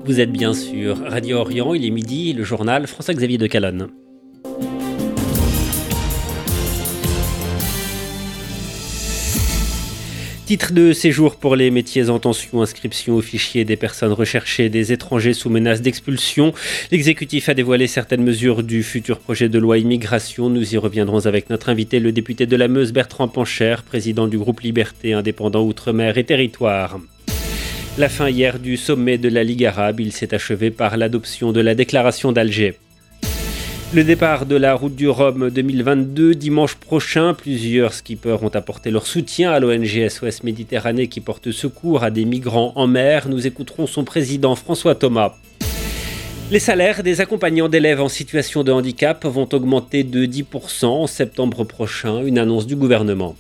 Vous êtes bien sûr Radio Orient, il est midi, le journal François-Xavier de Calonne. Titre de séjour pour les métiers en tension, inscription au fichier des personnes recherchées, des étrangers sous menace d'expulsion. L'exécutif a dévoilé certaines mesures du futur projet de loi immigration. Nous y reviendrons avec notre invité, le député de la Meuse, Bertrand Pancher, président du groupe Liberté, indépendant Outre-mer et Territoire. La fin hier du sommet de la Ligue arabe, il s'est achevé par l'adoption de la déclaration d'Alger. Le départ de la route du Rhum 2022, dimanche prochain, plusieurs skippers ont apporté leur soutien à l'ONG SOS Méditerranée qui porte secours à des migrants en mer. Nous écouterons son président François Thomas. Les salaires des accompagnants d'élèves en situation de handicap vont augmenter de 10% en septembre prochain, une annonce du gouvernement.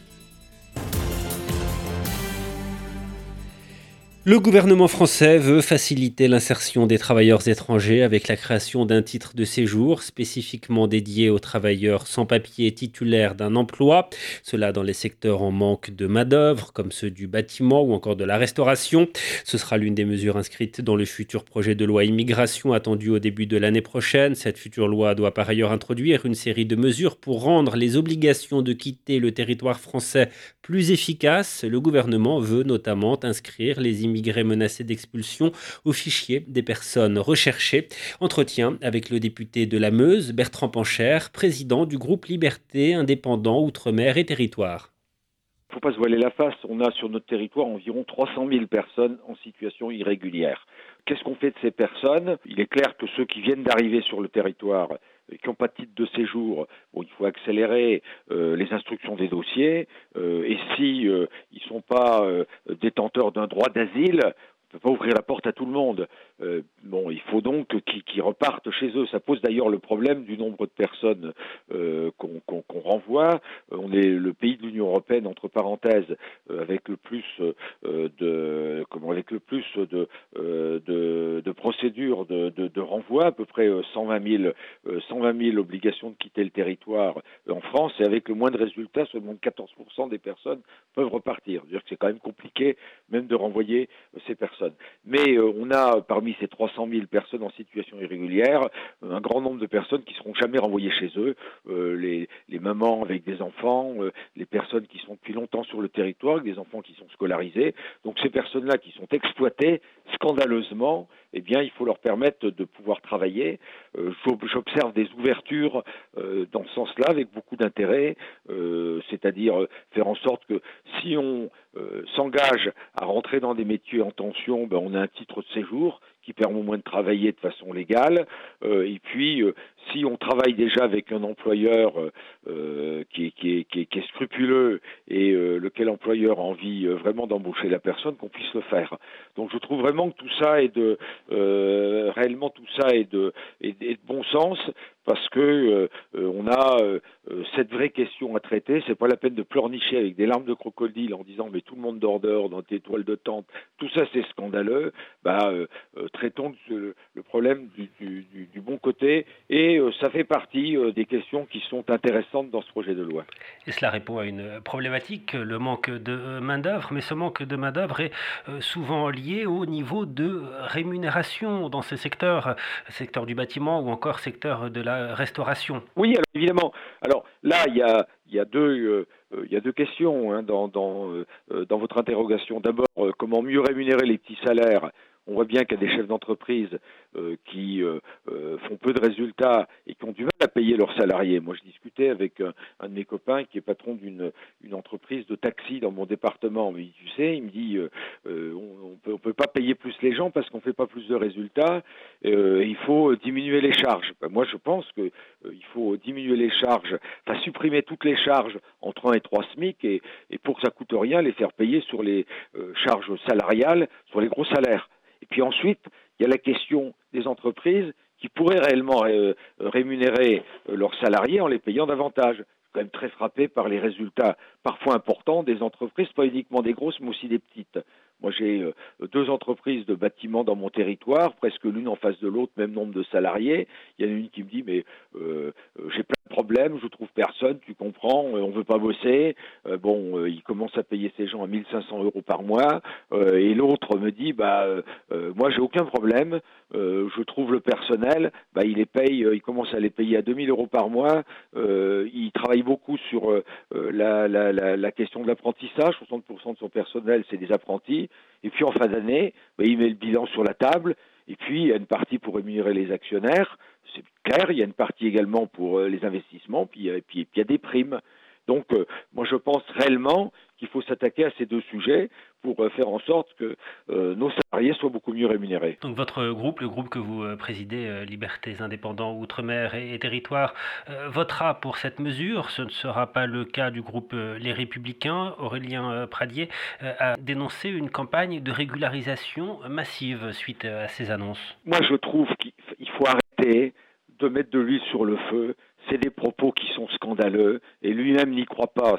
Le gouvernement français veut faciliter l'insertion des travailleurs étrangers avec la création d'un titre de séjour spécifiquement dédié aux travailleurs sans papier titulaires d'un emploi. Cela dans les secteurs en manque de main-d'œuvre, comme ceux du bâtiment ou encore de la restauration. Ce sera l'une des mesures inscrites dans le futur projet de loi immigration attendu au début de l'année prochaine. Cette future loi doit par ailleurs introduire une série de mesures pour rendre les obligations de quitter le territoire français plus efficaces. Le gouvernement veut notamment inscrire les immigrés menacés d'expulsion au fichier des personnes recherchées. Entretien avec le député de la Meuse, Bertrand Pancher, président du groupe Liberté, indépendant Outre-mer et Territoire. Il ne faut pas se voiler la face, on a sur notre territoire environ 300 000 personnes en situation irrégulière. Qu'est-ce qu'on fait de ces personnes ? Il est clair que ceux qui viennent d'arriver sur le territoire, qui n'ont pas de titre de séjour, il faut accélérer les instructions des dossiers, et si ils ne sont pas détenteurs d'un droit d'asile, on ne peut pas ouvrir la porte à tout le monde. Il faut donc qu'ils repartent chez eux. Ça pose d'ailleurs le problème du nombre de personnes qu'on renvoie. On est le pays de l'Union européenne, entre parenthèses, avec le plus de procédures de renvoi, à peu près 120 000 obligations de quitter le territoire en France, et avec le moins de résultats, seulement 14% des personnes peuvent repartir. C'est-à-dire que c'est quand même compliqué même de renvoyer ces personnes. Mais on a parmi ces 300 000 personnes en situation irrégulière un grand nombre de personnes qui ne seront jamais renvoyées chez eux, les mamans avec des enfants, les personnes qui sont depuis longtemps sur le territoire, avec des enfants qui sont scolarisés. Donc ces personnes-là qui sont exploitées scandaleusement, il faut leur permettre de pouvoir travailler. J'observe des ouvertures dans ce sens-là avec beaucoup d'intérêt, c'est-à-dire faire en sorte que si on s'engage à rentrer dans des métiers en tension, on a un titre de séjour qui permet au moins de travailler de façon légale. Et puis, si on travaille déjà avec un employeur qui est scrupuleux et lequel employeur a envie vraiment d'embaucher la personne, qu'on puisse le faire. Donc, je trouve vraiment que tout ça est de bon sens, parce que on a cette vraie question à traiter. C'est pas la peine de pleurnicher avec des larmes de crocodile en disant mais tout le monde dort dehors dans tes toiles de tente. Tout ça c'est scandaleux. Traitons le problème du bon côté, et ça fait partie des questions qui sont intéressantes dans ce projet de loi. Et cela répond à une problématique, le manque de main-d'œuvre, mais ce manque de main-d'œuvre est souvent lié au niveau de rémunération dans ces secteurs, secteur du bâtiment ou encore secteur de la restauration. Oui, alors évidemment. Alors là, il y a deux questions dans votre interrogation. D'abord, comment mieux rémunérer les petits salaires ? On voit bien qu'il y a des chefs d'entreprise qui font peu de résultats et qui ont du mal à payer leurs salariés. Moi, je discutais avec un de mes copains qui est patron d'une entreprise de taxi dans mon département. Mais tu sais, il me dit on peut pas payer plus les gens parce qu'on fait pas plus de résultats. Il faut diminuer les charges. Moi, je pense que il faut diminuer les charges, supprimer toutes les charges entre 1 et 3 SMIC, et pour que ça coûte rien, les faire payer sur les charges salariales, sur les gros salaires. Et puis ensuite, il y a la question des entreprises qui pourraient réellement rémunérer leurs salariés en les payant davantage. Je suis quand même très frappé par les résultats parfois importants des entreprises, pas uniquement des grosses, mais aussi des petites. Moi, j'ai 2 entreprises de bâtiments dans mon territoire, presque l'une en face de l'autre, même nombre de salariés. Il y en a une qui me dit, mais j'ai plein de problèmes, je trouve personne, tu comprends, on veut pas bosser. Il commence à payer ces gens à 1 500 € par mois. Et l'autre me dit, moi, j'ai aucun problème, je trouve le personnel, il commence à les payer à 2 000 € par mois. Il travaille beaucoup sur la question de l'apprentissage. 60% de son personnel, c'est des apprentis. Et puis en fin d'année, il met le bilan sur la table. Et puis il y a une partie pour rémunérer les actionnaires, c'est clair. Il y a une partie également pour les investissements. Puis il y a des primes. Donc moi je pense réellement qu'il faut s'attaquer à ces 2 sujets pour faire en sorte que nos salariés soient beaucoup mieux rémunérés. Donc votre groupe, le groupe que vous présidez, Libertés, Indépendants, Outre-mer et Territoires, votera pour cette mesure. Ce ne sera pas le cas du groupe Les Républicains. Aurélien Pradier a dénoncé une campagne de régularisation massive suite à ces annonces. Moi je trouve qu'il faut arrêter de mettre de l'huile sur le feu. C'est des propos qui sont scandaleux et lui-même n'y croit pas.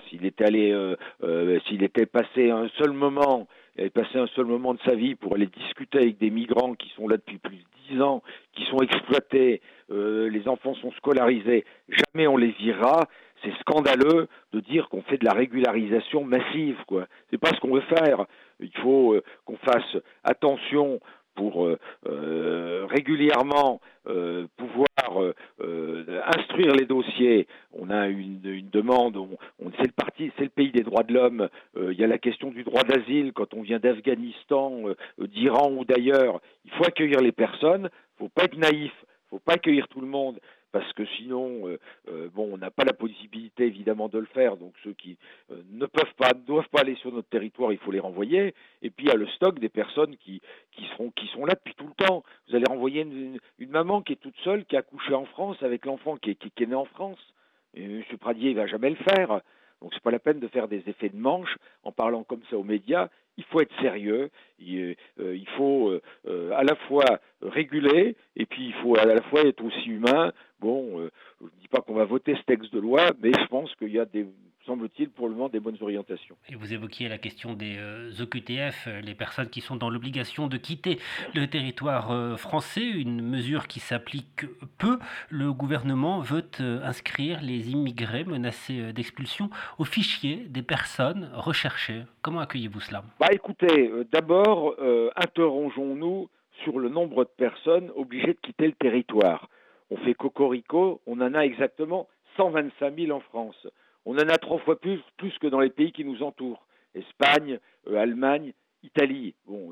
S'il était passé un seul moment, il avait passé un seul moment de sa vie pour aller discuter avec des migrants qui sont là depuis plus de 10 ans, qui sont exploités, les enfants sont scolarisés, jamais on les virera. C'est scandaleux de dire qu'on fait de la régularisation massive, quoi. C'est pas ce qu'on veut faire. Il faut qu'on fasse attention pour régulièrement pouvoir instruire les dossiers. On a une demande, c'est le pays des droits de l'homme. Il y a la question du droit d'asile quand on vient d'Afghanistan, d'Iran ou d'ailleurs. Il faut accueillir les personnes, il ne faut pas être naïf, il ne faut pas accueillir tout le monde. Parce que sinon, on n'a pas la possibilité évidemment de le faire. Donc ceux qui ne doivent pas aller sur notre territoire, il faut les renvoyer. Et puis il y a le stock des personnes qui sont là depuis tout le temps. Vous allez renvoyer une maman qui est toute seule, qui a accouché en France avec l'enfant qui est né en France. Et M. Pradier, il va jamais le faire. Donc c'est pas la peine de faire des effets de manche en parlant comme ça aux médias. Il faut être sérieux, il faut à la fois réguler et puis il faut à la fois être aussi humain. Je ne dis pas qu'on va voter ce texte de loi, mais je pense qu'il y a semble-t-il, pour le moment, des bonnes orientations. Et vous évoquiez la question des OQTF, les personnes qui sont dans l'obligation de quitter le territoire français, une mesure qui s'applique peu. Le gouvernement veut inscrire les immigrés menacés d'expulsion au fichier des personnes recherchées. Comment accueillez-vous cela ? Écoutez, d'abord, interrogeons-nous sur le nombre de personnes obligées de quitter le territoire. On fait cocorico, on en a exactement 125 000 en France. On en a 3 fois plus que dans les pays qui nous entourent. Espagne, Allemagne, Italie.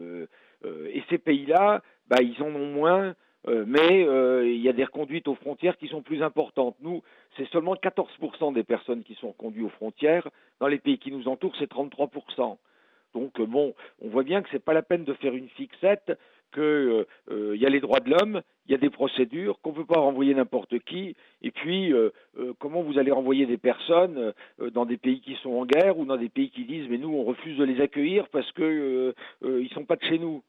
Et ces pays-là, ils en ont moins, mais il y a des reconduites aux frontières qui sont plus importantes. Nous, c'est seulement 14% des personnes qui sont reconduites aux frontières. Dans les pays qui nous entourent, c'est 33%. Donc on voit bien que c'est pas la peine de faire une fixette, que y a les droits de l'homme, il y a des procédures, qu'on ne peut pas renvoyer n'importe qui, et puis comment vous allez renvoyer des personnes dans des pays qui sont en guerre ou dans des pays qui disent mais nous on refuse de les accueillir parce que ils sont pas de chez nous.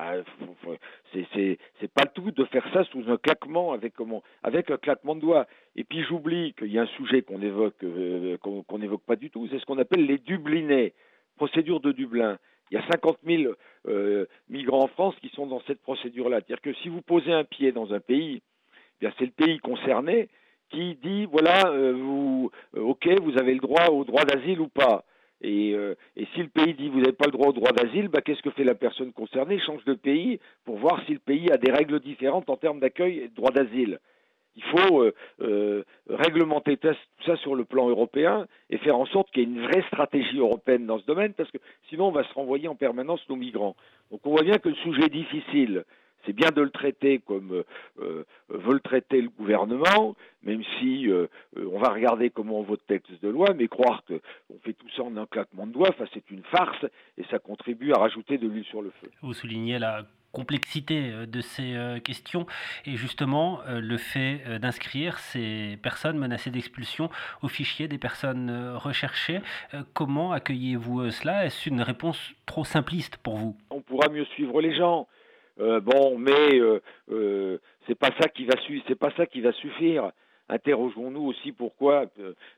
C'est pas le tout de faire ça sous un claquement avec un claquement de doigts. Et puis j'oublie qu'il y a un sujet qu'on évoque qu'on n'évoque pas du tout, c'est ce qu'on appelle les Dublinés. Procédure de Dublin. Il y a 50 000 migrants en France qui sont dans cette procédure-là. C'est-à-dire que si vous posez un pied dans un pays, c'est le pays concerné qui dit voilà, vous avez le droit au droit d'asile ou pas. Et si le pays dit vous n'avez pas le droit au droit d'asile, qu'est-ce que fait la personne concernée ? Elle change de pays pour voir si le pays a des règles différentes en termes d'accueil et de droit d'asile. Il faut réglementer tout ça sur le plan européen et faire en sorte qu'il y ait une vraie stratégie européenne dans ce domaine, parce que sinon on va se renvoyer en permanence nos migrants. Donc on voit bien que le sujet est difficile. C'est bien de le traiter comme veut le traiter le gouvernement, même si on va regarder comment on vote texte de loi, mais croire qu'on fait tout ça en un claquement de doigts, c'est une farce et ça contribue à rajouter de l'huile sur le feu. Vous soulignez la complexité de ces questions et justement le fait d'inscrire ces personnes menacées d'expulsion au fichier des personnes recherchées. Comment accueillez-vous cela ? Est-ce une réponse trop simpliste pour vous ? On pourra mieux suivre les gens. Mais c'est pas ça qui va suffire. Interrogeons-nous aussi pourquoi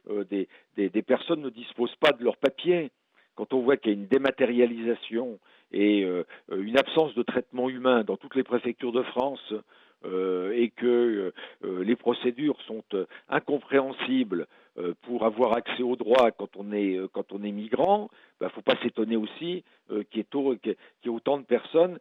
des personnes ne disposent pas de leurs papiers. Quand on voit qu'il y a une dématérialisation et une absence de traitement humain dans toutes les préfectures de France, et que les procédures sont incompréhensibles pour avoir accès aux droits quand on est migrant, faut pas s'étonner aussi qu'il y ait autant de personnes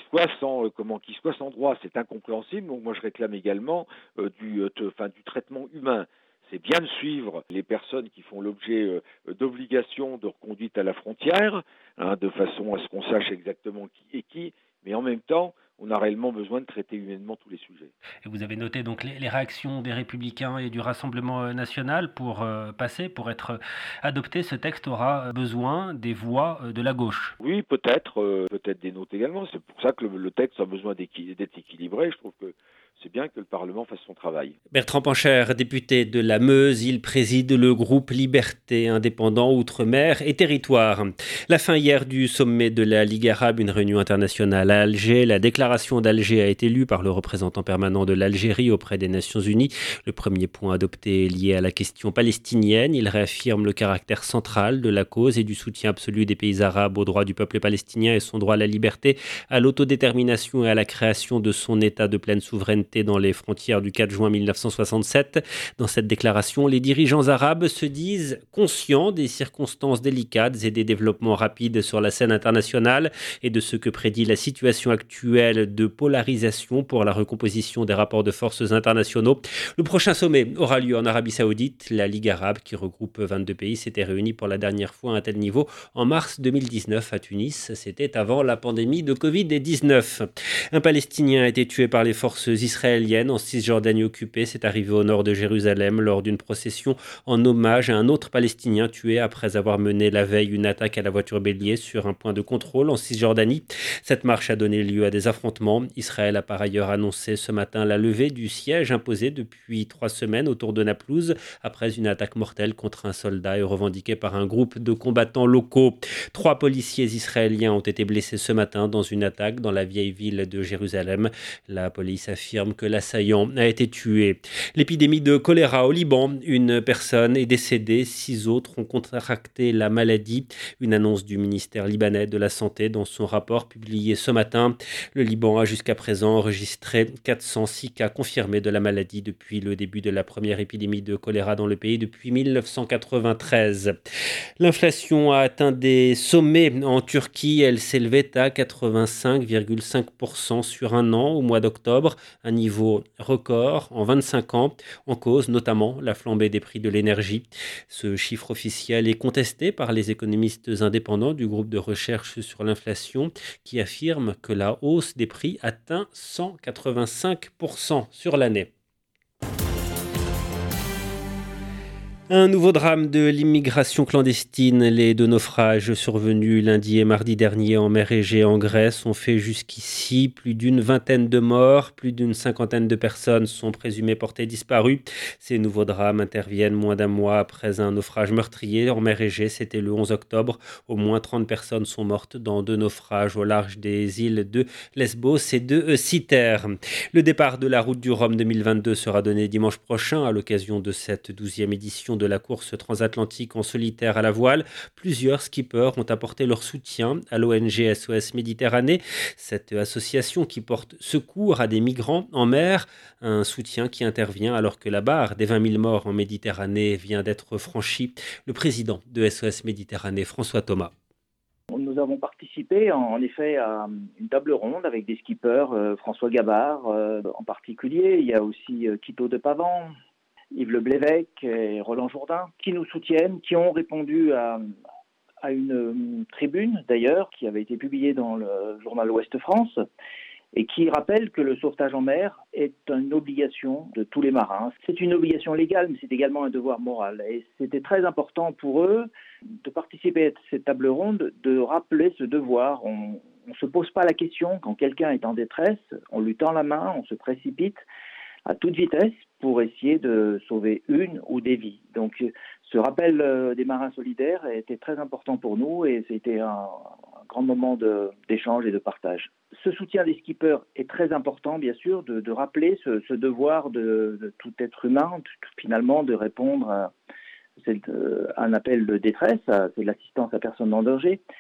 qui soient sans droit. C'est incompréhensible. Donc moi je réclame également du traitement humain. C'est bien de suivre les personnes qui font l'objet d'obligations de reconduite à la frontière, de façon à ce qu'on sache exactement qui est qui, mais en même temps, on a réellement besoin de traiter humainement tous les sujets. Et vous avez noté donc les réactions des Républicains et du Rassemblement national pour être adopté. Ce texte aura besoin des voix de la gauche. Oui, peut-être des notes également. C'est pour ça que le texte a besoin d'être équilibré. Je trouve que c'est bien que le Parlement fasse son travail. Bertrand Pancher, député de la Meuse, il préside le groupe Liberté, indépendant, Outre-mer et Territoire. La fin hier du sommet de la Ligue arabe, une réunion internationale à Alger. La déclaration d'Alger a été lue par le représentant permanent de l'Algérie auprès des Nations Unies. Le premier point adopté est lié à la question palestinienne. Il réaffirme le caractère central de la cause et du soutien absolu des pays arabes au droit du peuple palestinien et son droit à la liberté, à l'autodétermination et à la création de son État de pleine souveraineté dans les frontières du 4 juin 1967. Dans cette déclaration, les dirigeants arabes se disent conscients des circonstances délicates et des développements rapides sur la scène internationale et de ce que prédit la situation actuelle de polarisation pour la recomposition des rapports de forces internationaux. Le prochain sommet aura lieu en Arabie Saoudite. La Ligue arabe, qui regroupe 22 pays, s'était réunie pour la dernière fois à un tel niveau en mars 2019 à Tunis. C'était avant la pandémie de Covid-19. Un Palestinien a été tué par les forces israéliennes en Cisjordanie occupée. C'est arrivé au nord de Jérusalem lors d'une procession en hommage à un autre Palestinien tué après avoir mené la veille une attaque à la voiture bélier sur un point de contrôle en Cisjordanie. Cette marche a donné lieu à des affrontements. Israël a par ailleurs annoncé ce matin la levée du siège imposé depuis 3 semaines autour de Naplouse après une attaque mortelle contre un soldat et revendiquée par un groupe de combattants locaux. 3 policiers israéliens ont été blessés ce matin dans une attaque dans la vieille ville de Jérusalem. La police affirme que l'assaillant a été tué. L'épidémie de choléra au Liban, une personne est décédée, 6 autres ont contracté la maladie. Une annonce du ministère libanais de la Santé dans son rapport publié ce matin. Le Liban a jusqu'à présent enregistré 406 cas confirmés de la maladie depuis le début de la première épidémie de choléra dans le pays depuis 1993. L'inflation a atteint des sommets en Turquie. Elle s'élevait à 85,5% sur un an au mois d'octobre, un niveau record en 25 ans, en cause notamment la flambée des prix de l'énergie. Ce chiffre officiel est contesté par les économistes indépendants du groupe de recherche sur l'inflation qui affirment que la hausse des prix atteint 185% sur l'année. Un nouveau drame de l'immigration clandestine. Les 2 naufrages survenus lundi et mardi dernier en mer Égée en Grèce ont fait jusqu'ici plus d'une vingtaine de morts. Plus d'une cinquantaine de personnes sont présumées portées disparues. Ces nouveaux drames interviennent moins d'un mois après un naufrage meurtrier en mer Égée. C'était le 11 octobre. Au moins 30 personnes sont mortes dans 2 naufrages au large des îles de Lesbos et de Cythère. Le départ de la route du Rhum 2022 sera donné dimanche prochain à l'occasion de cette 12e édition de la course transatlantique en solitaire à la voile. Plusieurs skippers ont apporté leur soutien à l'ONG SOS Méditerranée, cette association qui porte secours à des migrants en mer. Un soutien qui intervient alors que la barre des 20 000 morts en Méditerranée vient d'être franchie. Le président de SOS Méditerranée, François Thomas. Nous avons participé en effet à une table ronde avec des skippers, François Gabard en particulier. Il y a aussi Quito de Pavan, Yves Le Blévesque et Roland Jourdain qui nous soutiennent, qui ont répondu à une tribune d'ailleurs qui avait été publiée dans le journal Ouest France et qui rappelle que le sauvetage en mer est une obligation de tous les marins. C'est une obligation légale, mais c'est également un devoir moral. Et c'était très important pour eux de participer à cette table ronde, de rappeler ce devoir. On ne se pose pas la question quand quelqu'un est en détresse, on lui tend la main, on se précipite à toute vitesse pour essayer de sauver une ou des vies. Donc ce rappel des marins solidaires était très important pour nous et c'était un grand moment d'échange et de partage. Ce soutien des skippers est très important, bien sûr, de rappeler ce devoir de tout être humain, finalement, de répondre à un appel de détresse, c'est l'assistance à personne en danger.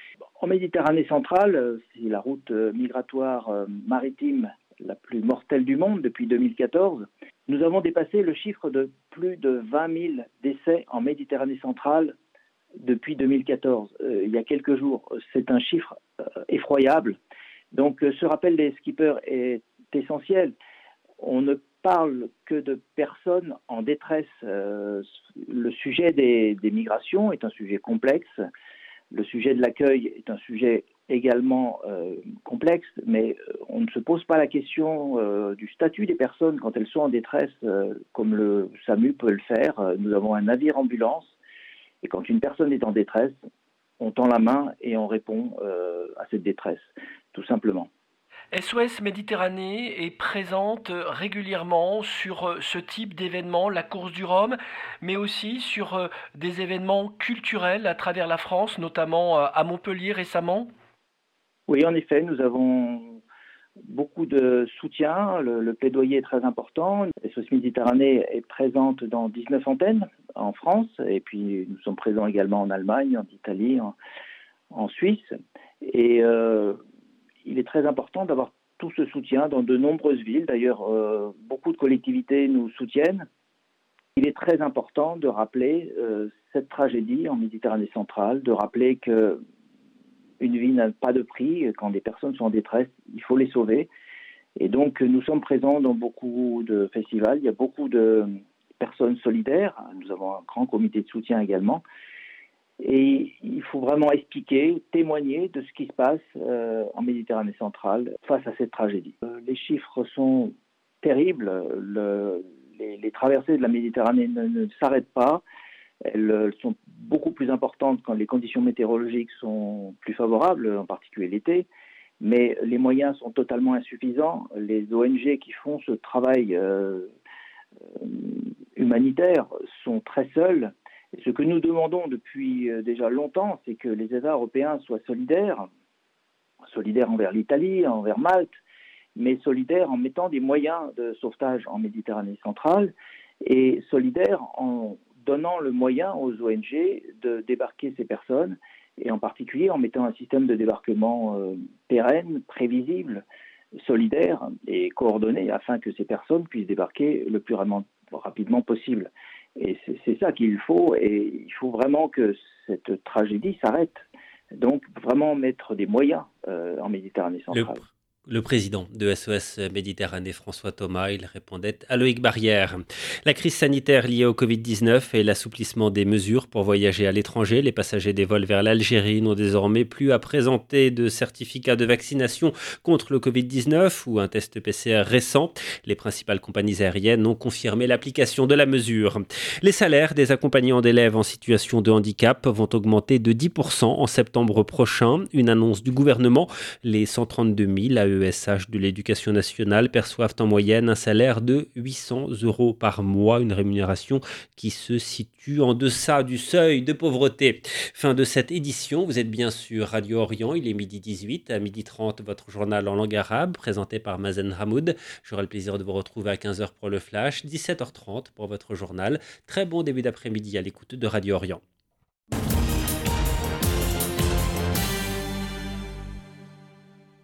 En Méditerranée centrale, c'est la route migratoire maritime la plus mortelle du monde depuis 2014. Nous avons dépassé le chiffre de plus de 20 000 décès en Méditerranée centrale depuis 2014, il y a quelques jours. C'est un chiffre effroyable. Donc ce rappel des skippers est essentiel. On ne parle que de personnes en détresse. Le sujet des migrations est un sujet complexe. Le sujet de l'accueil est un sujet également complexe, mais on ne se pose pas la question du statut des personnes quand elles sont en détresse, comme le SAMU peut le faire. Nous avons un navire ambulance, et quand une personne est en détresse, on tend la main et on répond à cette détresse, tout simplement. SOS Méditerranée est présente régulièrement sur ce type d'événements, la course du Rhum, mais aussi sur des événements culturels à travers la France, notamment à Montpellier récemment. Oui, en effet, nous avons beaucoup de soutien. Le plaidoyer est très important. SOS Méditerranée est présente dans 19 antennes en France, et puis nous sommes présents également en Allemagne, en Italie, en Suisse. Et il est très important d'avoir tout ce soutien dans de nombreuses villes. D'ailleurs, beaucoup de collectivités nous soutiennent. Il est très important de rappeler cette tragédie en Méditerranée centrale, de rappeler qu'une vie n'a pas de prix. Quand des personnes sont en détresse, il faut les sauver. Et donc, nous sommes présents dans beaucoup de festivals. Il y a beaucoup de personnes solidaires. Nous avons un grand comité de soutien également. Et il faut vraiment expliquer, témoigner de ce qui se passe en Méditerranée centrale face à cette tragédie. Les chiffres sont terribles. Les traversées de la Méditerranée ne s'arrêtent pas. Elles sont beaucoup plus importantes quand les conditions météorologiques sont plus favorables, en particulier l'été. Mais les moyens sont totalement insuffisants. Les ONG qui font ce travail humanitaire sont très seuls. Et ce que nous demandons depuis déjà longtemps, c'est que les États européens soient solidaires envers l'Italie, envers Malte, mais solidaires en mettant des moyens de sauvetage en Méditerranée centrale et solidaires en donnant le moyen aux ONG de débarquer ces personnes, et en particulier en mettant un système de débarquement pérenne, prévisible, solidaire et coordonné afin que ces personnes puissent débarquer le plus rapidement possible. Et c'est ça qu'il faut, et il faut vraiment que cette tragédie s'arrête. Donc vraiment mettre des moyens en Méditerranée centrale. Le président de SOS Méditerranée, François Thomas, il répondait à Loïc Barrière. La crise sanitaire liée au Covid-19 et l'assouplissement des mesures pour voyager à l'étranger, les passagers des vols vers l'Algérie n'ont désormais plus à présenter de certificat de vaccination contre le Covid-19 ou un test PCR récent. Les principales compagnies aériennes ont confirmé l'application de la mesure. Les salaires des accompagnants d'élèves en situation de handicap vont augmenter de 10% en septembre prochain. Une annonce du gouvernement. Les 132 000 AESH de l'éducation nationale perçoivent en moyenne un salaire de 800 € par mois, une rémunération qui se situe en deçà du seuil de pauvreté. Fin de cette édition, vous êtes bien sur Radio Orient, il est 12h18, à 12h30 votre journal en langue arabe, présenté par Mazen Hamoud. J'aurai le plaisir de vous retrouver à 15h pour le flash, 17h30 pour votre journal. Très bon début d'après-midi à l'écoute de Radio Orient.